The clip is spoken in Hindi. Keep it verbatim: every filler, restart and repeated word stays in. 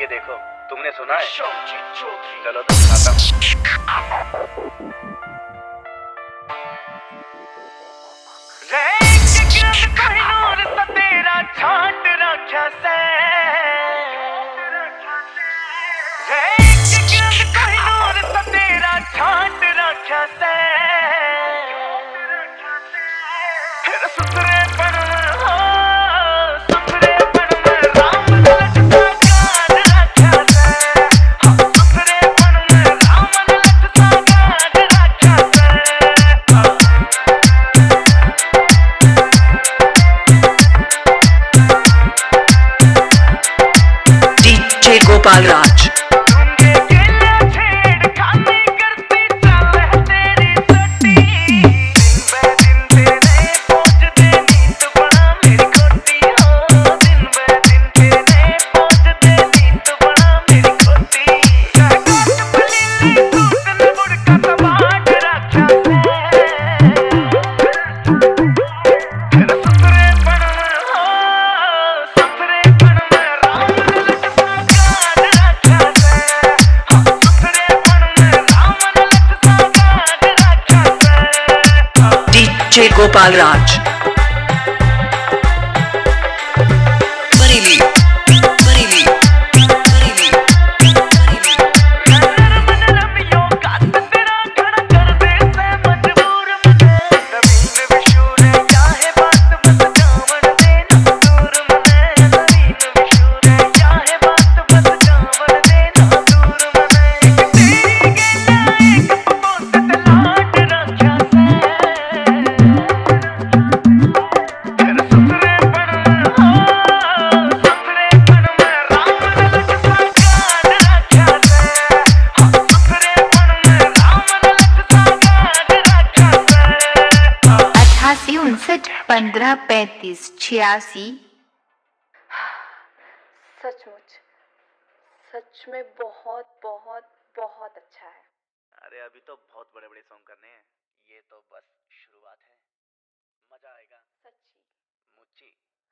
के देखो, तुमने सुना है? चलो तो सुनाता हूँ। छाट रखा से तेरा छाट रखा से फिर सुथरे पण हो सुथरे पण में राम लट सा गाड़ रखा से सुथरे पण में राम लट सा गाड़ रखा से डीजे गोपाल राज। डीजे गोपाल राज। बरेली बरेली बरेली बरेली उनसठ पंद्रह पैंतीस छियासी। सचमुच सच में बहुत बहुत बहुत अच्छा है। अरे अभी तो बहुत बड़े बड़े सॉन्ग करने हैं, ये तो बस शुरुआत है। मजा आएगा सच्ची मुच्ची।